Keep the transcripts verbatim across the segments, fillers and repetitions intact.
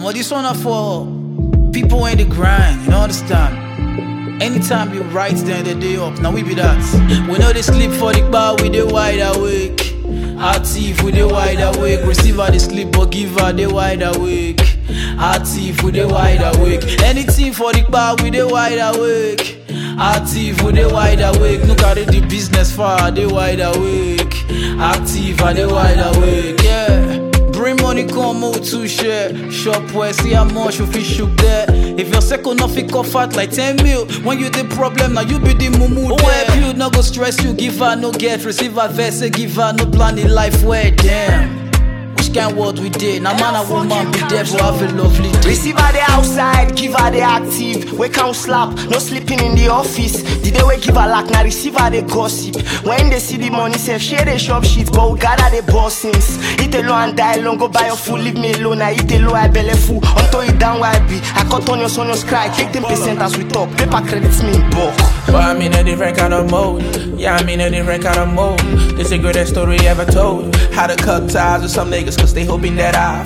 But this one are for people in the grind, you know, understand? Anytime you write, then the day up. Now we be that. We know they sleep for the bar, we they wide awake. Active, we they wide awake. Receiver they sleep, but giver they wide awake. Active, we they wide awake. Anything for the bar, we they wide awake. Active, we they wide awake. Look at it, the business far, they wide awake. Active, and they wide awake, yeah. Bring money, come out to share. Shop where see how much you fit shoot there. If your second nothing cough out like ten mil, when you the problem, now you be the mumu there. Oh, you no go stress you, give her no get. Receive her verse, give her no plan in life where damn. Which kind word we did? Now man and woman be there for have a lovely day. Receive her the outside, give her the active. We can't slap, no sleeping in the office. The day we give her lack, now receive her the gossip. When they see the money, say share the shop shit, but we gather the bossings. Eat alone and die alone, go buy your food, leave me alone. I eat alone, I belly full. Until you down where I be, I cut on your son, your cry. Take ten percent as we talk, paper credits me in bulk. But I'm in a different kind of mode. Yeah, I'm in a different kind of mode. This the greatest story ever told. How to cut ties with some niggas cause they hoping that I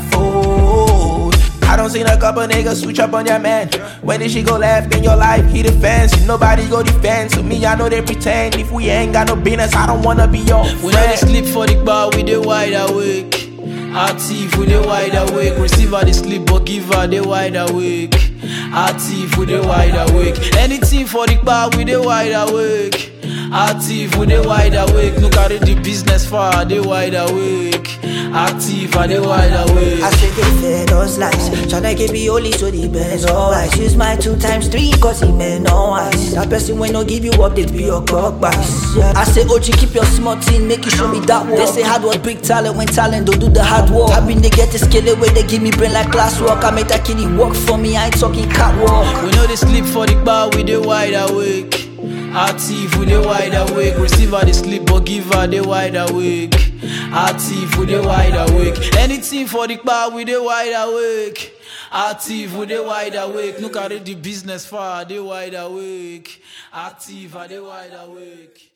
fold. I don't seen a couple niggas switch up on your man. When did she go left in your life? He defends. Nobody go defend. So me, I know they pretend. If we ain't got no business, I don't wanna be your friend. We know they sleep for the bar, we they wide awake. Active, we they wide awake. Receiver they sleep, but giver they wide awake. Active, we they wide awake. Anything for the bar, we they wide awake. Active, we they wide awake. Look at it, the business far, they wide awake. Active, and they wide awake. I say they fed us lies. Tryna give me only so the best. Oh, I use my two times three cause he may no eyes. That person when no give you up, they be your clock bias. Yeah. I say, O G, keep your smart team, make you show me that work. They say hard work, big talent, when talent don't do the hard work. I been they get the skill away, they give me brain like classwork. I make that kitty work for me, I ain't talking catwalk. We know they sleep for the bar, we they wide awake. Active, we they wide awake. Receiver they sleep, but giver they wide awake. Active, we they wide awake. Anything for the bar, we they wide awake. Active, we they wide awake. Look at it, the business far, they wide awake. Active, and they wide awake.